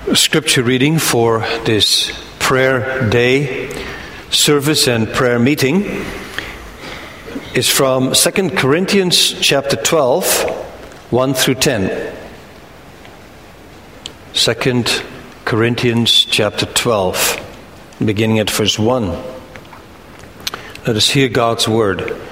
Scripture reading for this prayer day service and prayer meeting is from 2 Corinthians chapter 12, 1 through 10. 2 Corinthians chapter 12, beginning at verse 1. Let us hear God's word.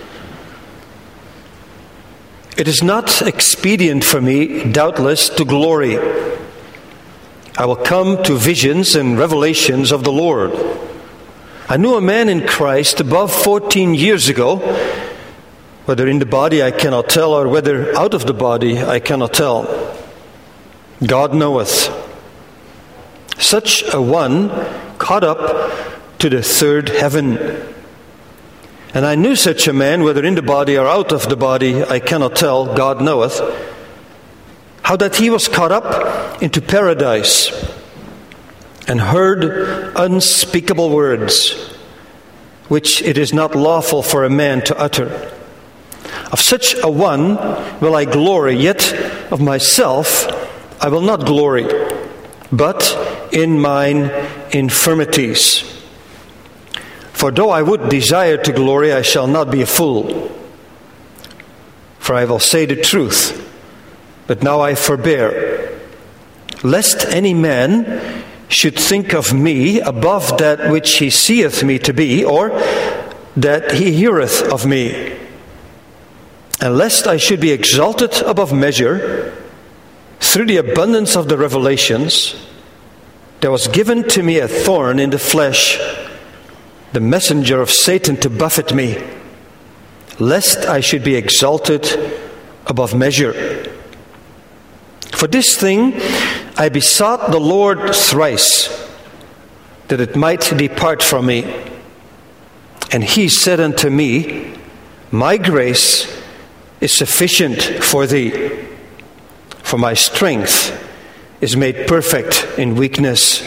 It is not expedient for me, doubtless, to glory. I will come to visions and revelations of the Lord. I knew a man in Christ above 14 years ago, whether in the body I cannot tell, or whether out of the body I cannot tell. God knoweth. Such a one caught up to the third heaven. And I knew such a man, whether in the body or out of the body I cannot tell, God knoweth, how that he was caught up into paradise and heard unspeakable words, which it is not lawful for a man to utter. Of such a one will I glory, yet of myself I will not glory, but in mine infirmities. For though I would desire to glory, I shall not be a fool. For I will say the truth, but now I forbear, lest any man should think of me above that which he seeth me to be, or that he heareth of me. And lest I should be exalted above measure, through the abundance of the revelations, there was given to me a thorn in the flesh, the messenger of Satan to buffet me, lest I should be exalted above measure. For this thing I besought the Lord thrice, that it might depart from me. And he said unto me, My grace is sufficient for thee, for my strength is made perfect in weakness.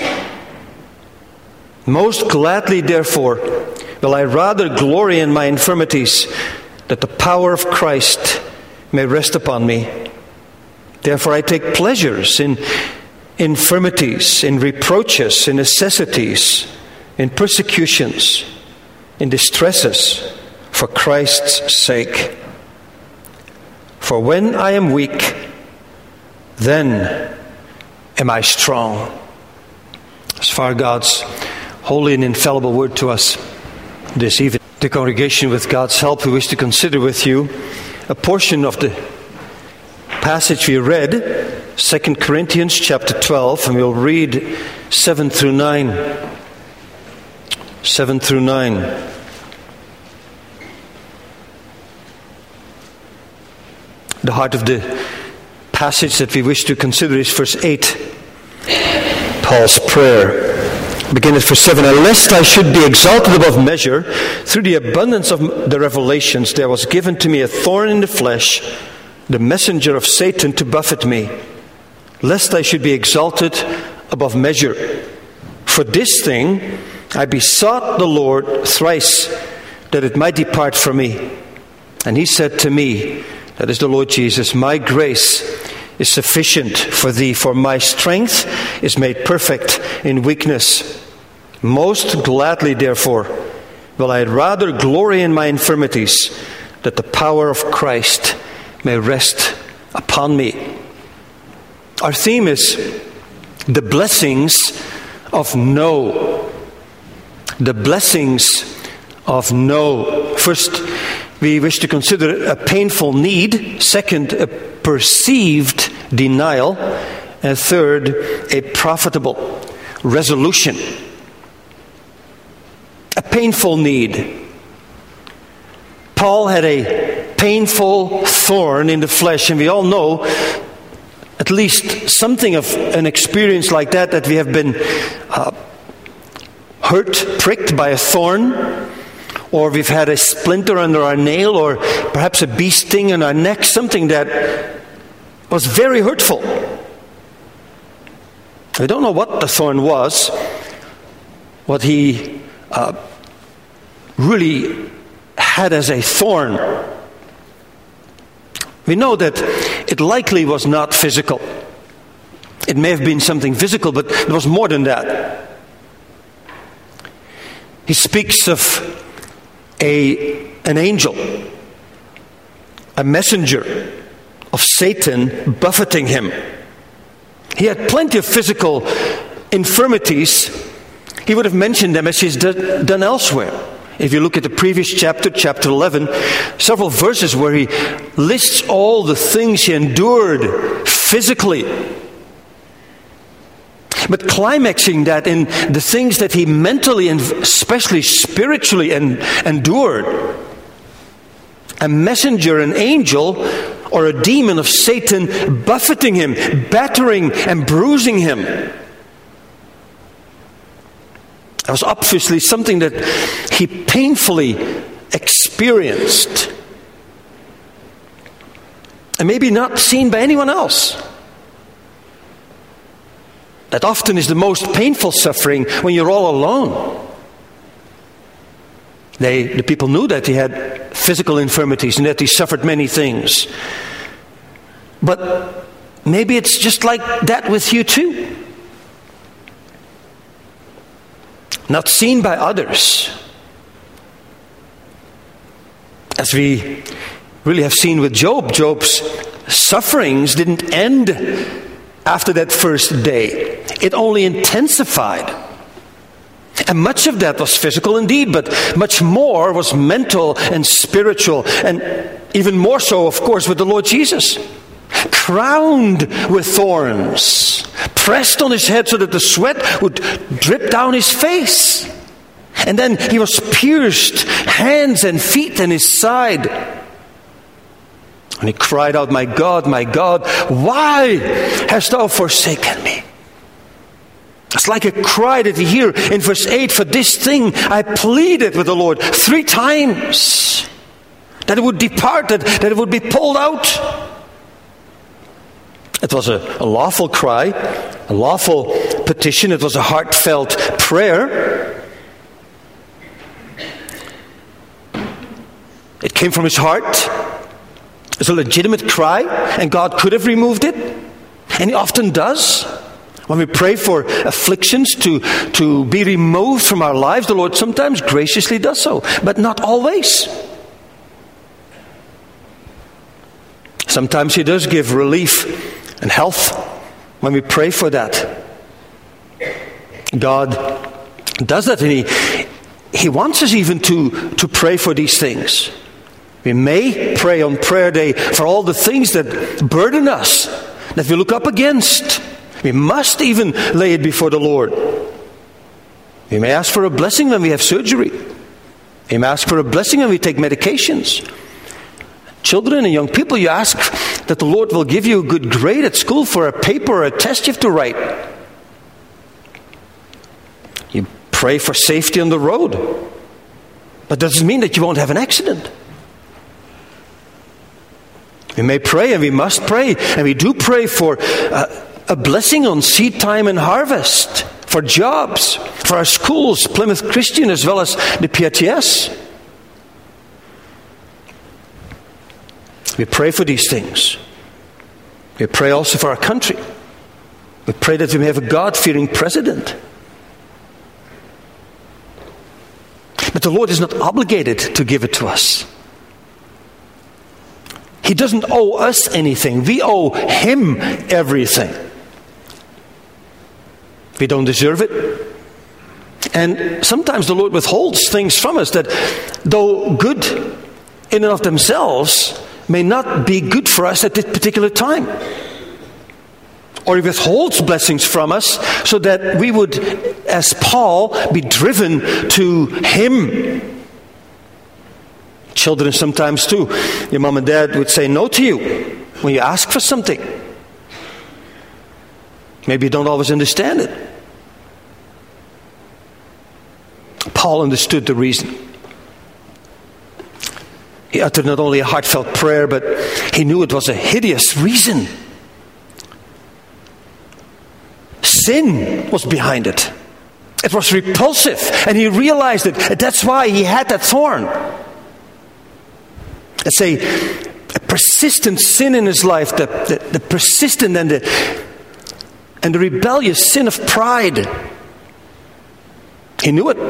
Most gladly, therefore, will I rather glory in my infirmities, that the power of Christ may rest upon me. Therefore I take pleasures in infirmities, in reproaches, in necessities, in persecutions, in distresses, for Christ's sake. For when I am weak, then am I strong. As far God's holy and infallible word to us this evening. The congregation, with God's help, we wish to consider with you a portion of the passage we read, 2 Corinthians chapter 12, and we'll read 7 through 9. 7 through 9. The heart of the passage that we wish to consider is verse 8. Paul's prayer. Begin at verse 7. And lest I should be exalted above measure, through the abundance of the revelations, there was given to me a thorn in the flesh, the messenger of Satan to buffet me, lest I should be exalted above measure. For this thing I besought the Lord thrice, that it might depart from me. And he said to me, that is the Lord Jesus, My grace is sufficient for thee, for my strength is made perfect in weakness. Most gladly, therefore, will I rather glory in my infirmities, that the power of Christ may rest upon me. Our theme is the blessings of no. The blessings of no. First, we wish to consider a painful need. Second, a perceived denial. And third, a profitable resolution. A painful need. Paul had a painful thorn in the flesh, and we all know at least something of an experience like that we have been hurt, pricked by a thorn, or we've had a splinter under our nail, or perhaps a bee sting in our neck, something that was very hurtful. We don't know what the thorn was, what he really had as a thorn. We know that it likely was not physical. It may have been something physical, but there was more than that. He speaks of an angel, a messenger of Satan buffeting him. He had plenty of physical infirmities. He would have mentioned them as he's done elsewhere. If you look at the previous chapter, chapter 11, several verses where he lists all the things he endured physically. But climaxing that in the things that he mentally and especially spiritually endured. A messenger, an angel, or a demon of Satan buffeting him, battering and bruising him. That was obviously something that he painfully experienced. And maybe not seen by anyone else. That often is the most painful suffering when you're all alone. The people knew that he had physical infirmities and that he suffered many things. But maybe it's just like that with you too. Not seen by others. As we really have seen with Job, Job's sufferings didn't end after that first day. It only intensified. And much of that was physical indeed, but much more was mental and spiritual, and even more so, of course, with the Lord Jesus. Crowned with thorns, pressed on his head so that the sweat would drip down his face. And then he was pierced, hands and feet, and his side. And he cried out, my God, why hast thou forsaken me? It's like a cry that you hear in verse 8, for this thing I pleaded with the Lord 3 times. That it would depart, that it would be pulled out. It was a lawful cry, a lawful petition. It was a heartfelt prayer. It came from his heart. It's a legitimate cry, and God could have removed it. And he often does. When we pray for afflictions to be removed from our lives, the Lord sometimes graciously does so, but not always. Sometimes he does give relief and health when we pray for that. God does that, and He wants us even to pray for these things. We may pray on prayer day for all the things that burden us, that we look up against. We must even lay it before the Lord. We may ask for a blessing when we have surgery. We may ask for a blessing when we take medications. Children and young people, you ask that the Lord will give you a good grade at school for a paper or a test you have to write. You pray for safety on the road. But that doesn't mean that you won't have an accident. We may pray, and we must pray, and we do pray for a blessing on seed time and harvest, for jobs, for our schools, Plymouth Christian as well as the PTS. We pray for these things. We pray also for our country. We pray that we may have a God-fearing president. But the Lord is not obligated to give it to us. He doesn't owe us anything. We owe Him everything. We don't deserve it. And sometimes the Lord withholds things from us that, though good in and of themselves, may not be good for us at this particular time. Or He withholds blessings from us so that we would, as Paul, be driven to Him. Children sometimes too. Your mom and dad would say no to you when you ask for something. Maybe you don't always understand it. Paul understood the reason. He uttered not only a heartfelt prayer, but he knew it was a hideous reason. Sin was behind it. It was repulsive, and he realized it. That's why he had that thorn. It's a persistent sin in his life, the persistent and and the rebellious sin of pride. He knew it.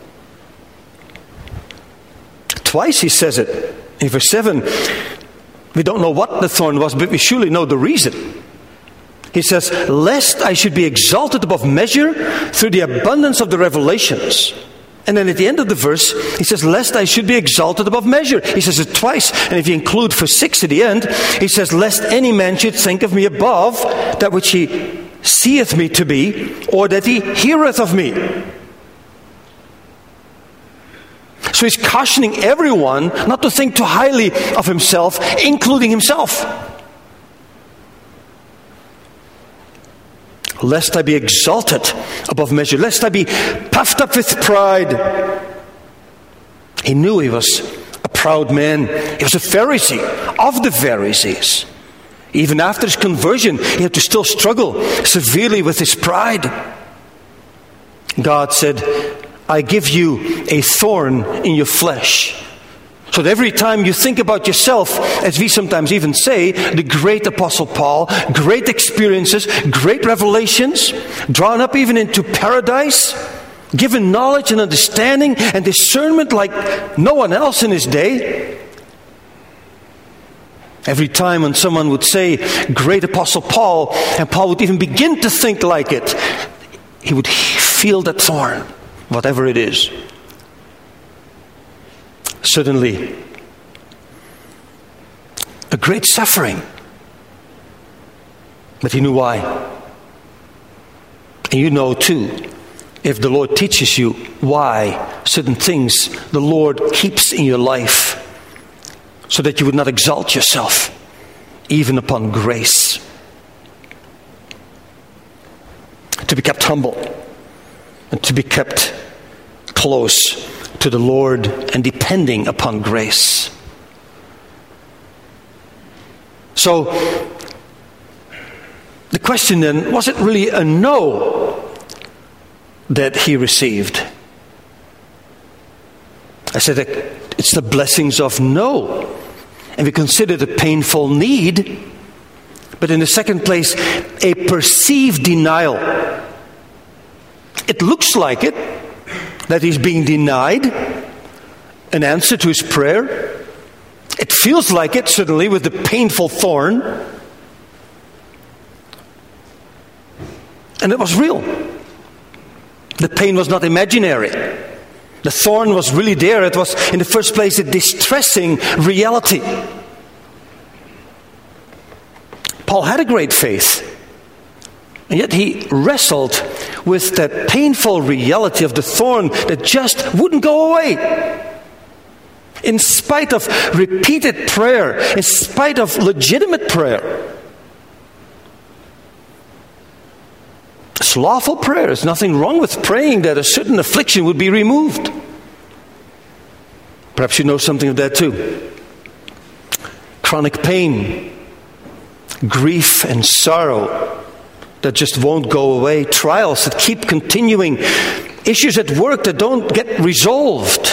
Twice he says it. In verse 7, we don't know what the thorn was, but we surely know the reason. He says, lest I should be exalted above measure through the abundance of the revelations. And then at the end of the verse, he says, lest I should be exalted above measure. He says it twice. And if you include verse 6 at the end, he says, lest any man should think of me above that which he seeth me to be, or that he heareth of me. So he's cautioning everyone not to think too highly of himself, including himself. Lest I be exalted above measure, lest I be puffed up with pride. He knew he was a proud man. He was a Pharisee of the Pharisees. Even after his conversion, he had to still struggle severely with his pride. God said, I give you a thorn in your flesh. So that every time you think about yourself, as we sometimes even say, the great Apostle Paul, great experiences, great revelations, drawn up even into paradise, given knowledge and understanding and discernment like no one else in his day. Every time when someone would say, great Apostle Paul, and Paul would even begin to think like it, he would feel that thorn, whatever it is. Suddenly, a great suffering. But he knew why. And you know too, if the Lord teaches you why certain things the Lord keeps in your life, so that you would not exalt yourself, even upon grace. To be kept humble, and to be kept close to the Lord and depending upon grace. So, the question then, was it really a no that he received? I said that it's the blessings of no. And we consider the painful need, but in the second place, a perceived denial. It looks like it, that he's being denied an answer to his prayer. It feels like it, certainly, with the painful thorn. And it was real. The pain was not imaginary. The thorn was really there. It was, in the first place, a distressing reality. Paul had a great faith. And yet he wrestled with that painful reality of the thorn that just wouldn't go away. In spite of repeated prayer, in spite of legitimate prayer. It's lawful prayer. There's nothing wrong with praying that a certain affliction would be removed. Perhaps you know something of that too. Chronic pain, grief and sorrow that just won't go away, trials that keep continuing, issues at work that don't get resolved,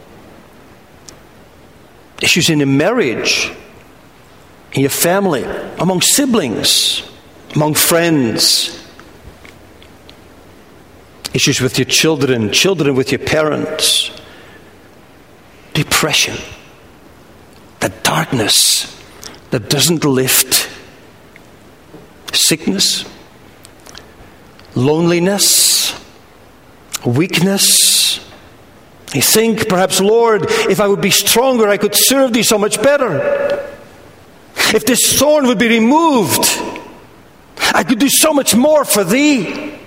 issues in a marriage, in your family, among siblings, among friends, issues with your children, children with your parents, depression, that darkness that doesn't lift, sickness, loneliness, weakness. You think, perhaps, Lord, if I would be stronger, I could serve thee so much better. If this thorn would be removed, I could do so much more for thee.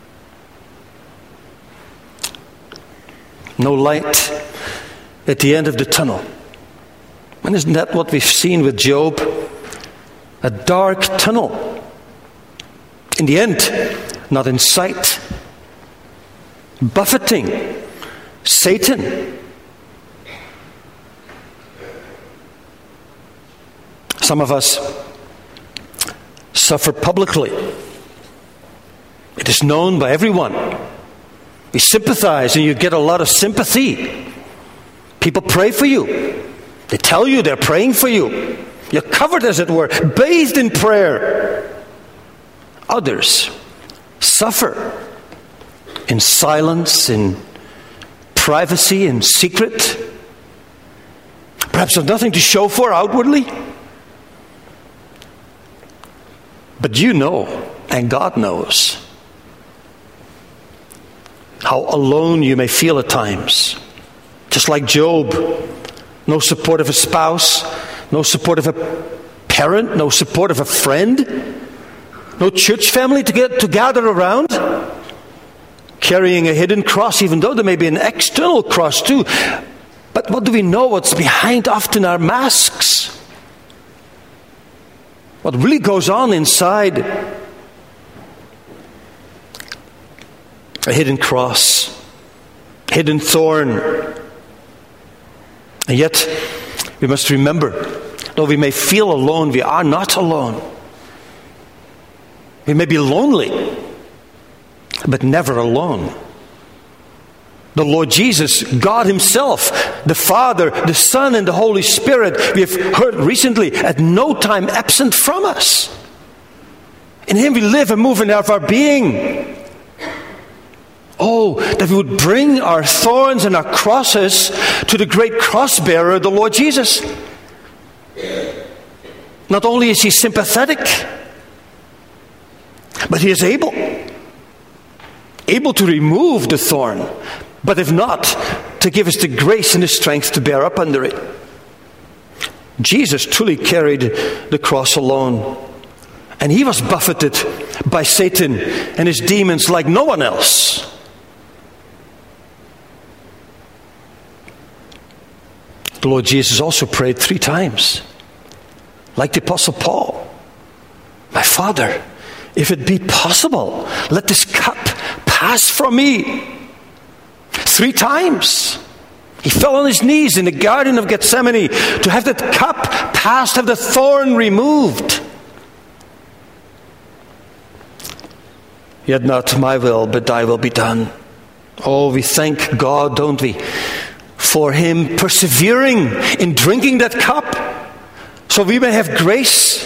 No light at the end of the tunnel. And isn't that what we've seen with Job? A dark tunnel. In the end, not in sight. Buffeting. Satan. Some of us suffer publicly. It is known by everyone. You sympathize and you get a lot of sympathy. People pray for you. They tell you they're praying for you. You're covered, as it were, bathed in prayer. others suffer in silence, in privacy, in secret. Perhaps there's nothing to show for outwardly. But you know, and God knows, how alone you may feel at times. Just like Job, no support of a spouse, no support of a parent, no support of a friend, no church family to gather around, carrying a hidden cross, even though there may be an external cross too. But what do we know? What's behind often our masks? What really goes on inside? A hidden cross, hidden thorn. And yet, we must remember, though we may feel alone, we are not alone. We may be lonely, but never alone. The Lord Jesus, God Himself, the Father, the Son, and the Holy Spirit, we have heard recently, at no time absent from us. In Him we live and move and have our being. Oh, that we would bring our thorns and our crosses to the great cross-bearer, the Lord Jesus. Not only is He sympathetic, but He is able to remove the thorn, but if not, to give us the grace and the strength to bear up under it. Jesus truly carried the cross alone, and He was buffeted by Satan and his demons like no one else. The Lord Jesus also prayed 3 times, like the Apostle Paul. My Father, if it be possible, let this cup pass from me. 3 times. He fell on his knees in the Garden of Gethsemane to have that cup passed, have the thorn removed. Yet not my will, but thy will be done. Oh, we thank God, don't we, for Him persevering in drinking that cup, so we may have grace.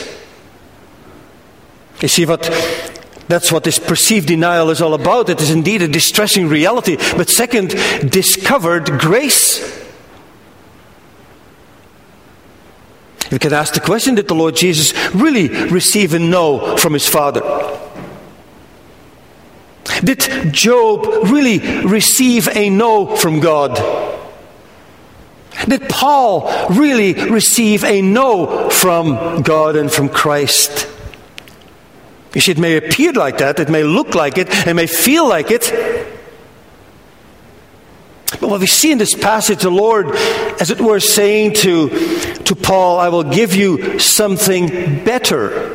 You see, that's what this perceived denial is all about. It is indeed a distressing reality, but second, discovered grace. We can ask the question, did the Lord Jesus really receive a no from His Father? Did Job really receive a no from God? Did Paul really receive a no from God and from Christ? You see, it may appear like that, it may look like it, it may feel like it. But what we see in this passage, the Lord, as it were, saying to Paul, I will give you something better.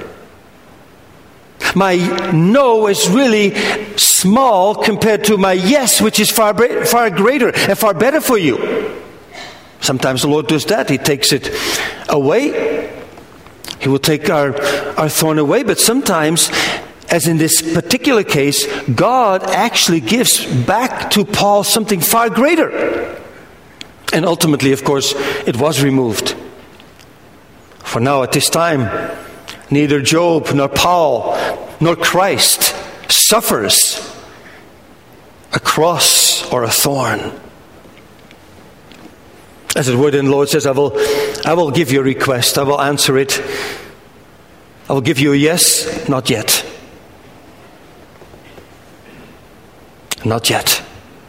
My no is really small compared to my yes, which is far greater and far better for you. Sometimes the Lord does that. He takes it away. He will take our thorn away. But sometimes, as in this particular case, God actually gives back to Paul something far greater. And ultimately, of course, it was removed. For now, at this time, neither Job, nor Paul, nor Christ suffers a cross or a thorn. As it were, then the Lord says, I will give you a request. I will answer it. I will give you a yes, not yet. Not yet.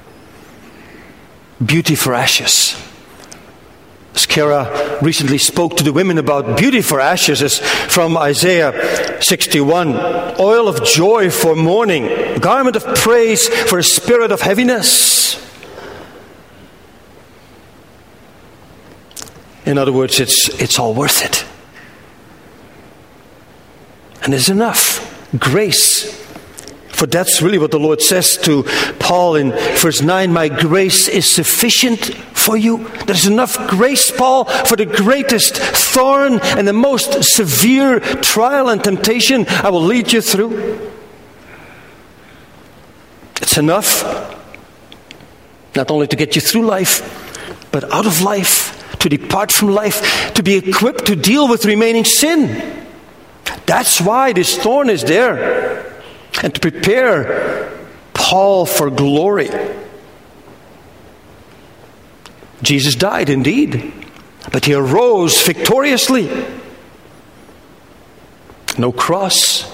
Beauty for ashes. Kara recently spoke to the women about beauty for ashes, is from Isaiah 61. Oil of joy for mourning, garment of praise for a spirit of heaviness. In other words, it's all worth it. And there's enough grace. For that's really what the Lord says to Paul in verse 9, my grace is sufficient for you. There's enough grace, Paul, for the greatest thorn and the most severe trial and temptation I will lead you through. It's enough, not only to get you through life, but out of life, to depart from life, to be equipped to deal with remaining sin. That's why this thorn is there. and to prepare Paul for glory. Jesus died indeed, but he arose victoriously. No cross,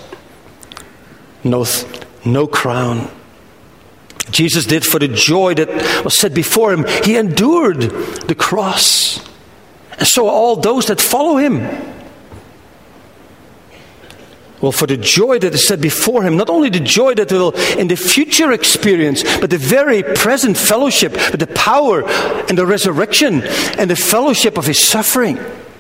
no crown. Jesus did for the joy that was set before him. He endured the cross. And so all those that follow him. Well, for the joy that is set before him, not only the joy that will in the future experience, but the very present fellowship with the power and the resurrection and the fellowship of his suffering.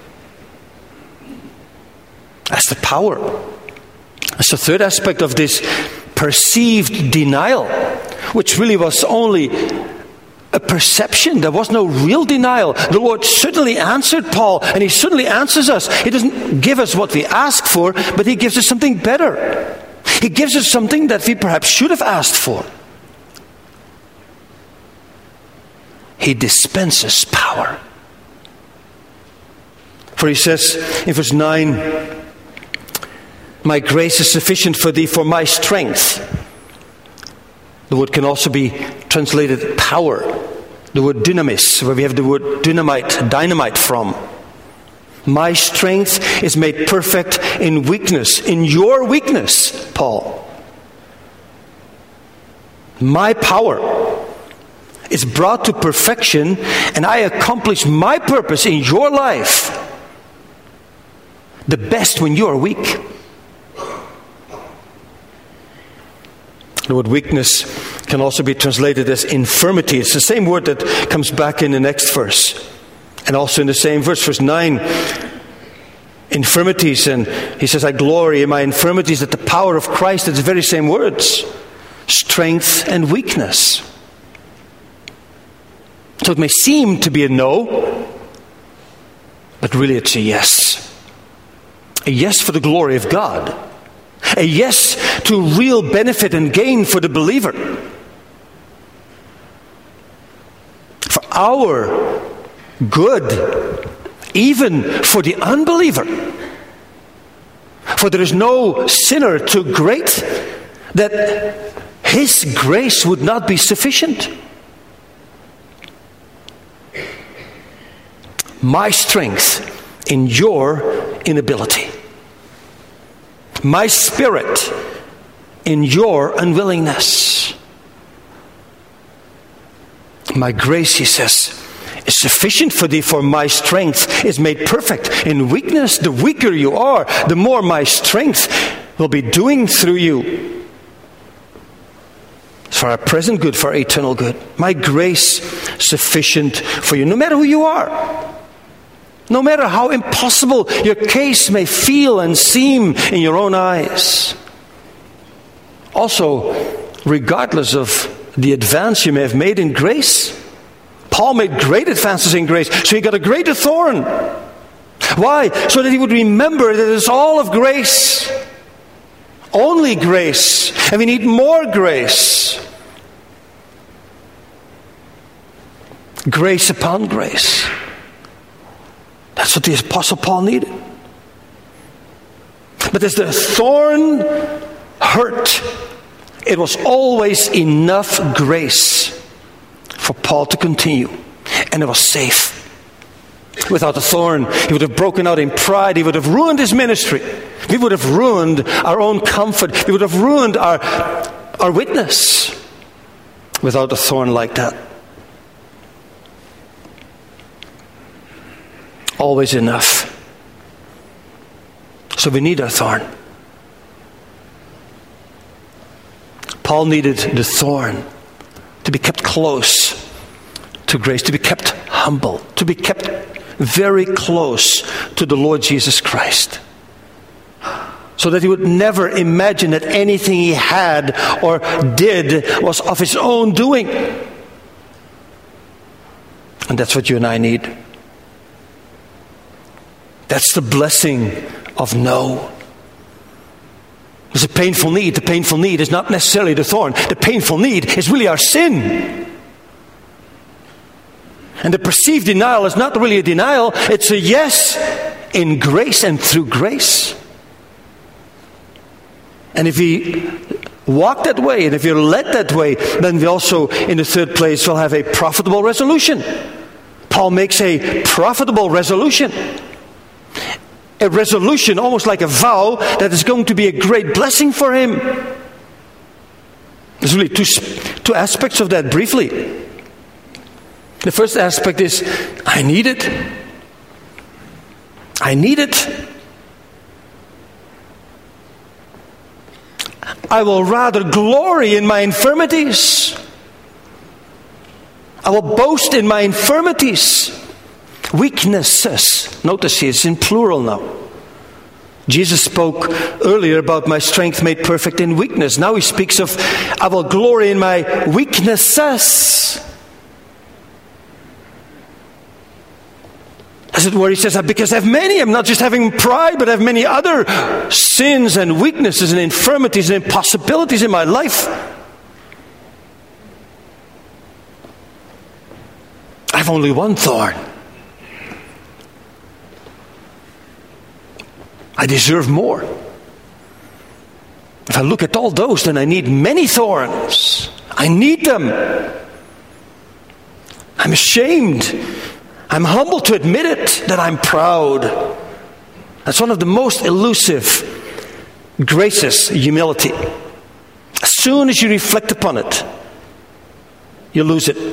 That's the power. That's the third aspect of this perceived denial, which really was only a perception. There was no real denial. The Lord certainly answered Paul, and he certainly answers us. He doesn't give us what we ask for, but he gives us something better. He gives us something that we perhaps should have asked for. He dispenses power. For he says in verse 9, my grace is sufficient for thee, for my strength. The word can also be translated power. The word dynamis, where we have the word dynamite from. My strength is made perfect in weakness, in your weakness, Paul. My power is brought to perfection, and I accomplish my purpose in your life the best when you are weak. The word weakness can also be translated as infirmity. It's the same word that comes back in the next verse. And also in the same verse, verse 9, infirmities. And he says, I glory in my infirmities, that the power of Christ, it's the very same words. Strength and weakness. So it may seem to be a no, but really it's a yes. A yes for the glory of God. A yes to real benefit and gain for the believer. For our good, even for the unbeliever. For there is no sinner too great that his grace would not be sufficient. My strength in your inability. My spirit in your unwillingness. My grace, he says, is sufficient for thee, for my strength is made perfect in weakness. The weaker you are, the more my strength will be doing through you. For our present good, for our eternal good. My grace sufficient for you, no matter who you are. No matter how impossible your case may feel and seem in your own eyes. Also, regardless of the advance you may have made in grace. Paul made great advances in grace, so he got a greater thorn. Why? So that he would remember that it's all of grace. Only grace. And we need more grace. Grace upon grace. That's what the Apostle Paul needed. But as the thorn hurt, it was always enough grace for Paul to continue. And it was safe. Without the thorn, he would have broken out in pride. He would have ruined his ministry. We would have ruined our own comfort. We would have ruined our witness without a thorn like that. Always enough. So we need our thorn. Paul needed the thorn to be kept close to grace, to be kept humble, to be kept very close to the Lord Jesus Christ. So that he would never imagine that anything he had or did was of his own doing. And that's what you and I need. That's the blessing of no. There's a painful need. The painful need is not necessarily the thorn. The painful need is really our sin. And the perceived denial is not really a denial. It's a yes in grace and through grace. And if we walk that way. And if you're led that way, then we also, in the third place, will have a profitable resolution. Paul makes a profitable resolution. A resolution, almost like a vow, that is going to be a great blessing for him. There's really two aspects of that briefly. The first aspect is, I need it. I need it. I will rather glory in my infirmities. I will boast in my infirmities. Weaknesses. Notice here, it's in plural now. Jesus spoke earlier about my strength made perfect in weakness. Now he speaks of, I will glory in my weaknesses. As it were, he says, because I have many, I'm not just having pride, but I have many other sins and weaknesses and infirmities and impossibilities in my life. I have only one thorn. I deserve more. If I look at all those, then I need many thorns. I need them. I'm ashamed. I'm humble to admit it, that I'm proud. That's one of the most elusive graces, humility. As soon as you reflect upon it, you lose it.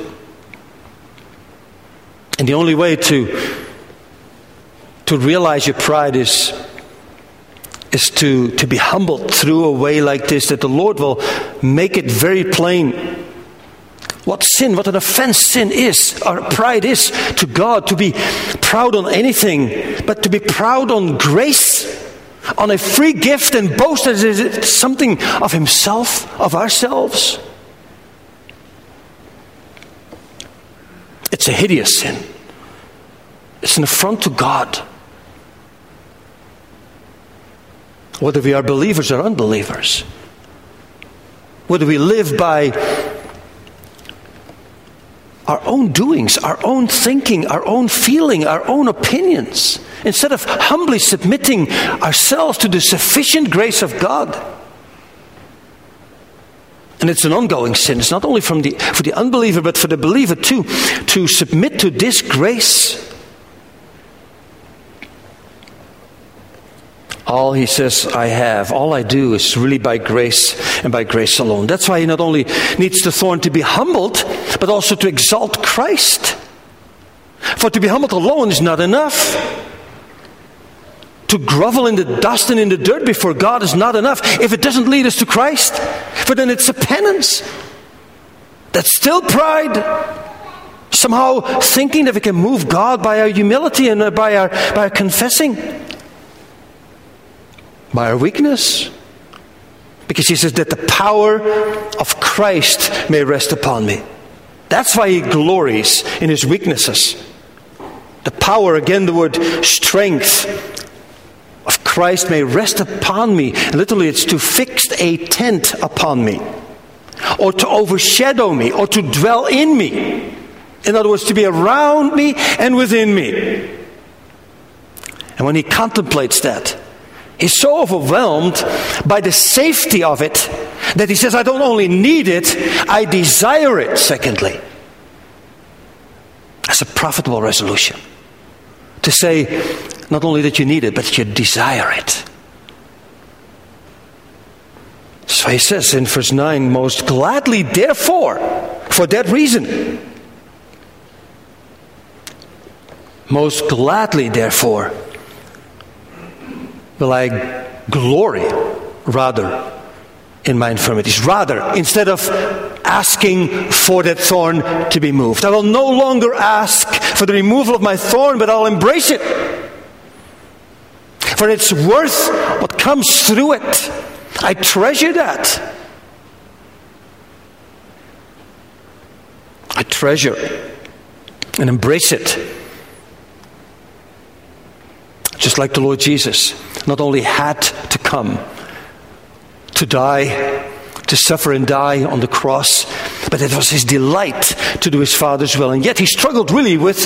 And the only way to realize your pride is to be humbled through a way like this, that the Lord will make it very plain what sin, what an offense sin is, or pride is to God. To be proud on anything, but to be proud on grace, on a free gift, and boast as it something of himself, of ourselves. It's a hideous sin. It's an affront to God. Whether we are believers or unbelievers, whether we live by our own doings, our own thinking, our own feeling, our own opinions, instead of humbly submitting ourselves to the sufficient grace of God. And it's an ongoing sin. It's not only for the unbeliever, but for the believer too, to submit to this grace. All he says I have, all I do is really by grace and by grace alone. That's why he not only needs the thorn to be humbled, but also to exalt Christ. For to be humbled alone is not enough. To grovel in the dust and in the dirt before God is not enough if it doesn't lead us to Christ. For then it's a penance. That's still pride. Somehow thinking that we can move God by our humility and by our confessing. By our weakness. Because he says that the power of Christ may rest upon me. That's why he glories in his weaknesses. The power, again the word strength, of Christ may rest upon me. Literally it's to fix a tent upon me. Or to overshadow me. Or to dwell in me. In other words, to be around me and within me. And when he contemplates that, he's so overwhelmed by the safety of it that he says, I don't only need it, I desire it, secondly. That's a profitable resolution. To say, not only that you need it, but you desire it. So he says in verse 9, most gladly, therefore, for that reason. Most gladly, therefore, will I glory rather in my infirmities. Rather, instead of asking for that thorn to be moved, I will no longer ask for the removal of my thorn, but I'll embrace it. For it's worth what comes through it. I treasure that. I treasure and embrace it. Just like the Lord Jesus not only had to come to die, to suffer and die on the cross, but it was his delight to do his Father's will. And yet he struggled really with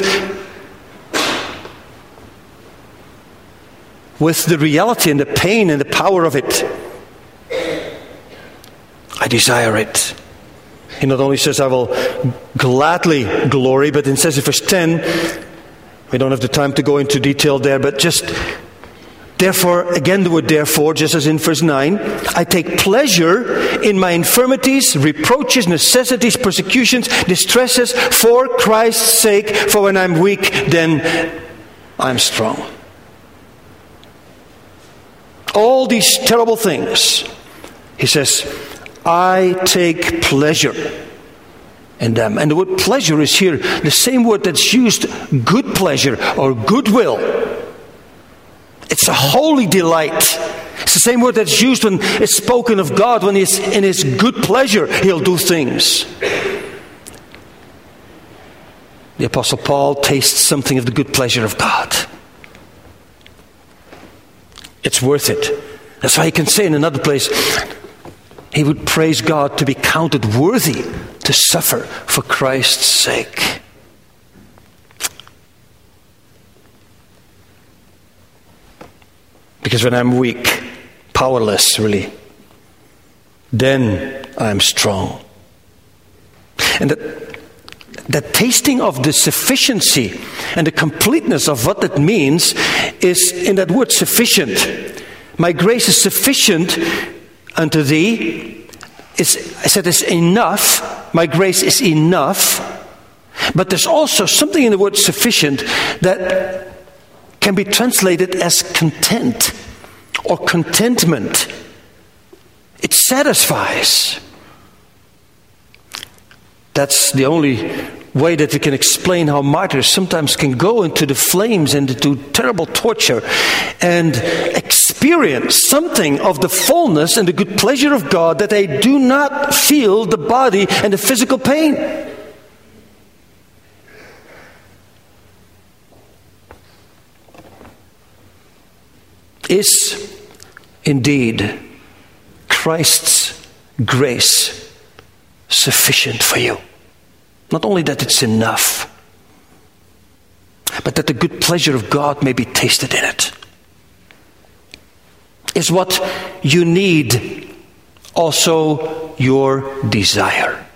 the reality and the pain and the power of it. I desire it. He not only says, I will gladly glory, but it says in verse 10, we don't have the time to go into detail there, but just, therefore, again the word therefore, just as in verse 9, I take pleasure in my infirmities, reproaches, necessities, persecutions, distresses, for Christ's sake, for when I'm weak, then I'm strong. All these terrible things, he says, I take pleasure in them. And the word pleasure is here the same word that's used, good pleasure or goodwill. It's a holy delight. It's the same word that's used when it's spoken of God. When He's in His good pleasure, He'll do things. The Apostle Paul tastes something of the good pleasure of God. It's worth it. That's why he can say in another place, he would praise God to be counted worthy to suffer for Christ's sake. Because when I'm weak, powerless really, then I'm strong. And that tasting of the sufficiency and the completeness of what that means is in that word sufficient. My grace is sufficient unto thee. I said it's enough. My grace is enough. But there's also something in the word sufficient that can be translated as content or contentment. It satisfies. That's the only way that we can explain how martyrs sometimes can go into the flames and into terrible torture and experience something of the fullness and the good pleasure of God, that they do not feel the body and the physical pain. Is indeed Christ's grace sufficient for you? Not only that it's enough, but that the good pleasure of God may be tasted in it. Is what you need also your desire?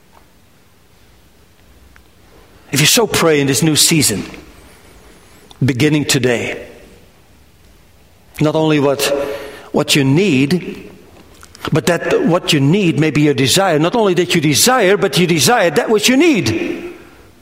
If you so pray in this new season, beginning today, not only what you need, but that what you need may be your desire. Not only that you desire, but you desire that which you need.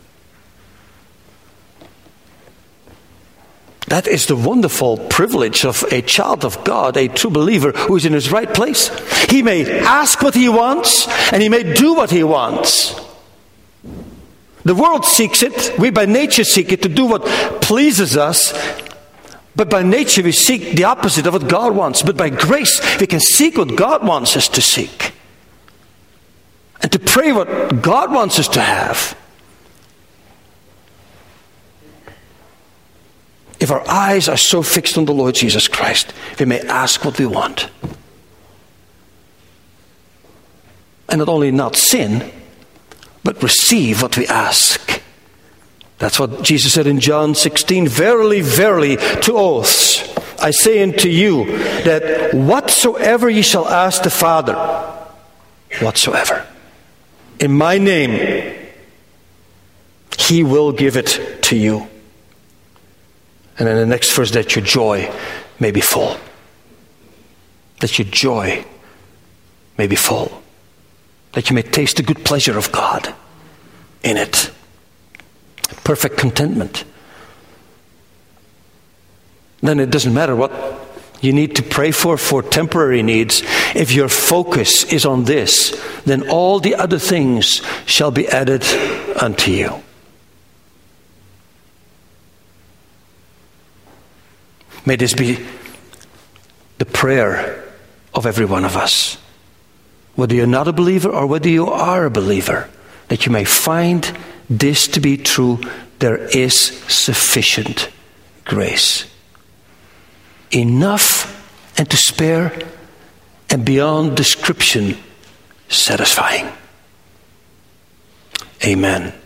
That is the wonderful privilege of a child of God, a true believer who is in his right place. He may ask what he wants, and he may do what he wants. The world seeks it. We by nature seek it to do what pleases us. But by nature we seek the opposite of what God wants. But by grace we can seek what God wants us to seek. And to pray what God wants us to have. If our eyes are so fixed on the Lord Jesus Christ, we may ask what we want. And not only not sin, but receive what we ask. That's what Jesus said in John 16. Verily, verily, to oaths, I say unto you, that whatsoever ye shall ask the Father, whatsoever, in my name, He will give it to you. And in the next verse, that your joy may be full. That your joy may be full. That you may taste the good pleasure of God in it. Perfect contentment. Then it doesn't matter what you need to pray for temporary needs. If your focus is on this, then all the other things shall be added unto you. May this be the prayer of every one of us. Whether you're not a believer or whether you are a believer, that you may find this to be true. There is sufficient grace. Enough and to spare, and beyond description satisfying. Amen.